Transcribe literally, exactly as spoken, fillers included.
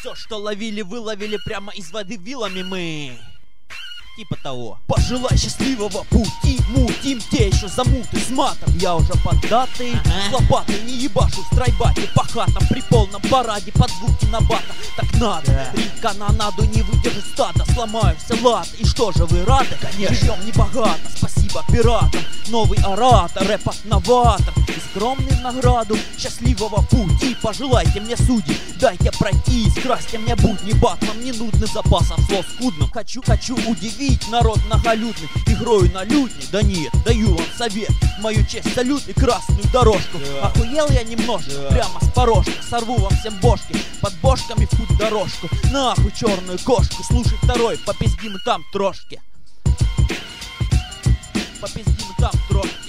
Все, что ловили, выловили прямо из воды вилами мы. Типа того. Пожелай счастливого пути, мутим те еще замуты с матом. Я уже поддатый, ага. С лопатой не ебашу в страйбате по хатам при полном параде под звуки набата. Так надо, да. Рить канонаду не выдержит стада, сломаю все лад. И что же вы рады? Конечно. Живем небогато, спасибо пиратам. Новый оратор, рэпа новатор. И скромный в награду счастливого пути. Пожелайте мне судьи, дайте пройти, скрасьте мне будни. Батман не нудный запасом слов скудным. Хочу, хочу удивить народ многолюдный игрою на лютне. Да нет, даю вам совет, в мою честь салют и красную дорожку. Да. Охуел я немножко, да. Прямо с порожка сорву вам всем бошки, под бошками в путь дорожку. Нахуй черную кошку, слушай второй, попиздим там трошки. Попиздим там трошки.